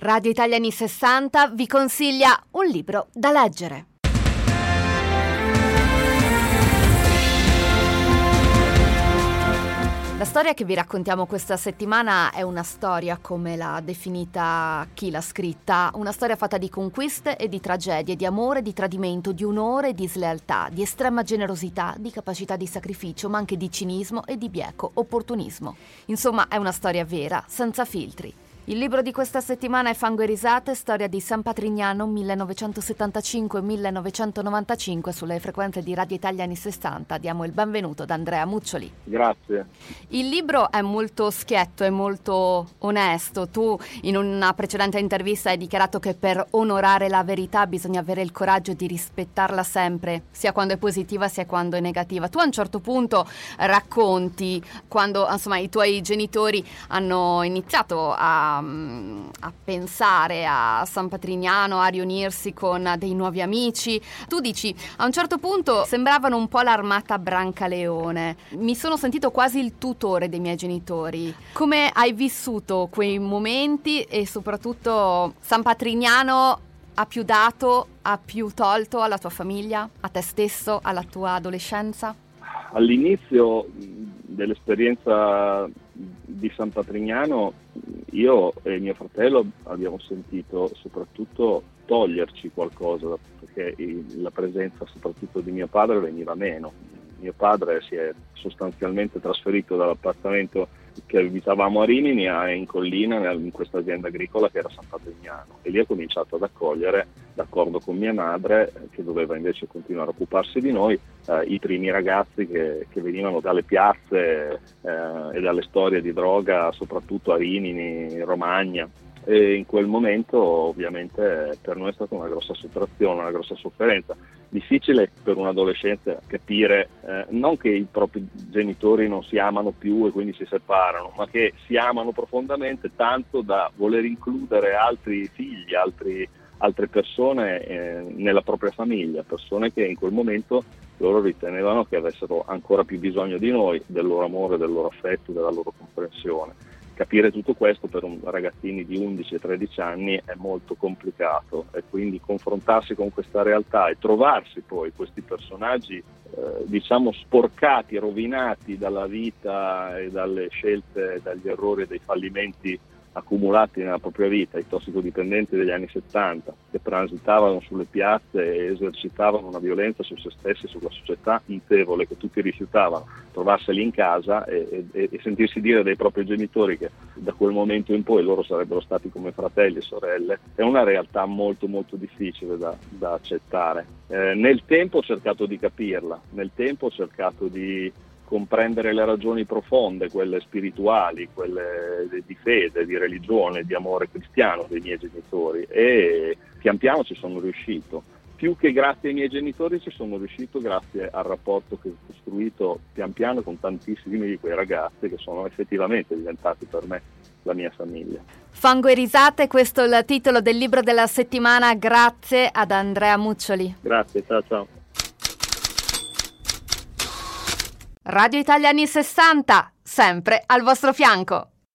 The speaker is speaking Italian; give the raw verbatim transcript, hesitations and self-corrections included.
Radio Italia anni sessanta vi consiglia un libro da leggere. La storia che vi raccontiamo questa settimana è una storia, come l'ha definita chi l'ha scritta, una storia fatta di conquiste e di tragedie, di amore, di tradimento, di onore e di slealtà, di estrema generosità, di capacità di sacrificio, ma anche di cinismo e di bieco opportunismo. Insomma, è una storia vera, senza filtri. Il libro di questa settimana è Fango e risate, storia di San Patrignano millenovecentosettantacinque millenovecentonovantacinque sulle frequenze di Radio Italia anni sessanta. Diamo il benvenuto ad Andrea Muccioli. Grazie. Il libro è molto schietto e molto onesto. Tu in una precedente intervista hai dichiarato che per onorare la verità bisogna avere il coraggio di rispettarla sempre, sia quando è positiva sia quando è negativa. Tu a un certo punto racconti quando insomma i tuoi genitori hanno iniziato a a pensare a San Patrignano, a riunirsi con dei nuovi amici. Tu dici, a un certo punto sembravano un po' l'armata Brancaleone. Mi sono sentito quasi il tutore dei miei genitori. Come hai vissuto quei momenti e soprattutto San Patrignano ha più dato, ha più tolto alla tua famiglia, a te stesso, alla tua adolescenza? All'inizio dell'esperienza di San Patrignano io e mio fratello abbiamo sentito soprattutto toglierci qualcosa, perché la presenza soprattutto di mio padre veniva meno. Mio padre si è sostanzialmente trasferito dall'appartamento che abitavamo a Rimini a in collina in questa azienda agricola che era San Patrignano, e lì ha cominciato ad accogliere, d'accordo con mia madre che doveva invece continuare a occuparsi di noi, eh, i primi ragazzi che, che venivano dalle piazze eh, e dalle storie di droga, soprattutto a Rimini, Romagna. E in quel momento ovviamente per noi è stata una grossa sottrazione, una grossa sofferenza. Difficile per un adolescente capire eh, non che i propri genitori non si amano più e quindi si separano, ma che si amano profondamente tanto da voler includere altri figli, altri, altre persone eh, nella propria famiglia, persone che in quel momento loro ritenevano che avessero ancora più bisogno di noi, del loro amore, del loro affetto, della loro comprensione. Capire tutto questo per un ragazzini di undici e tredici anni è molto complicato, e quindi confrontarsi con questa realtà e trovarsi poi questi personaggi eh, diciamo sporcati, rovinati dalla vita e dalle scelte, dagli errori e dai fallimenti accumulati nella propria vita, i tossicodipendenti degli anni settanta che transitavano sulle piazze e esercitavano una violenza su se stessi, sulla società notevole, che tutti rifiutavano, trovarseli in casa e, e, e sentirsi dire dai propri genitori che da quel momento in poi loro sarebbero stati come fratelli e sorelle, è una realtà molto molto difficile da, da accettare. Eh, nel tempo ho cercato di capirla, nel tempo ho cercato di comprendere le ragioni profonde, quelle spirituali, quelle di fede, di religione, di amore cristiano dei miei genitori, e pian piano ci sono riuscito. Più che grazie ai miei genitori ci sono riuscito grazie al rapporto che ho costruito pian piano con tantissimi di quei ragazzi che sono effettivamente diventati per me la mia famiglia. Fango e risate, questo è il titolo del libro della settimana. Grazie ad Andrea Muccioli. Grazie, ciao ciao. Radio Italia anni sessanta, sempre al vostro fianco.